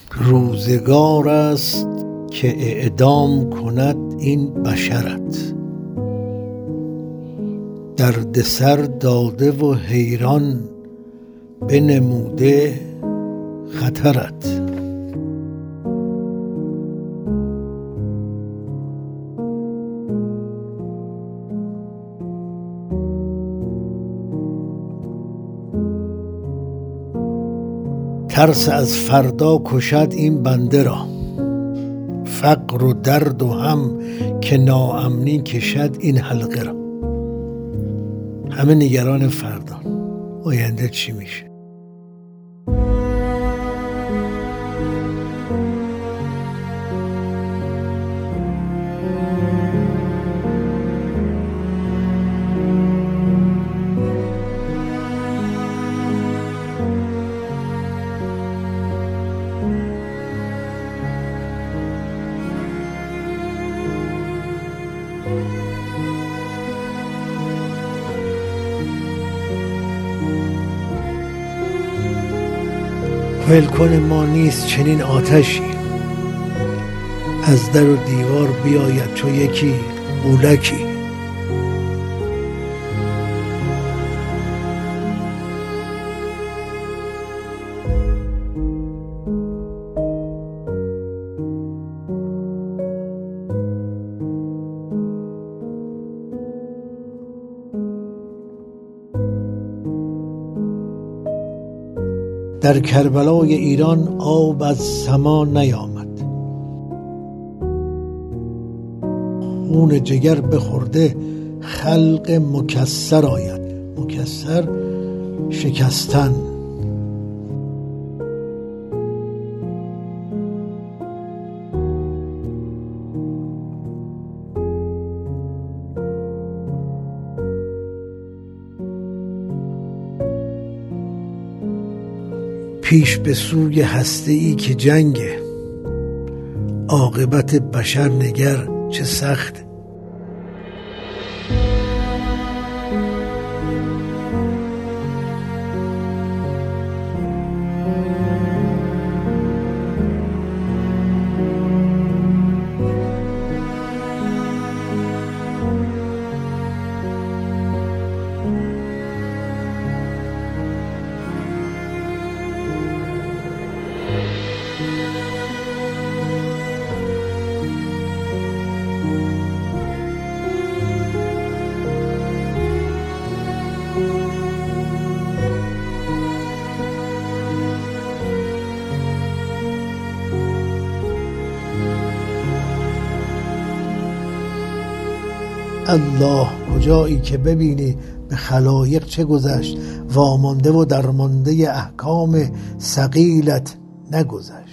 روزگار است که اعدام کند این بشرت، درد سر داده و حیران بنموده خطرت. ترس از فردا کشد این بنده را، فقر و درد و هم که ناامنی کشد این حلقه را. همه نگران فردا، آینده چی میشه؟ ولکن ما نیست چنین آتشی، از در و دیوار بیاید چو یکی غولکی. در کربلای ایران آب از سما نیامد، خون جگر بخورده خلق مکسر آید. مکسر شکستن. پیش به سوی هسته‌ای که جنگه، عاقبت بشر نگر چه سخت. الله کجایی که ببینی به خلایق چه گذشت، وامانده و درمانده احکام ثقیلت نگذشت.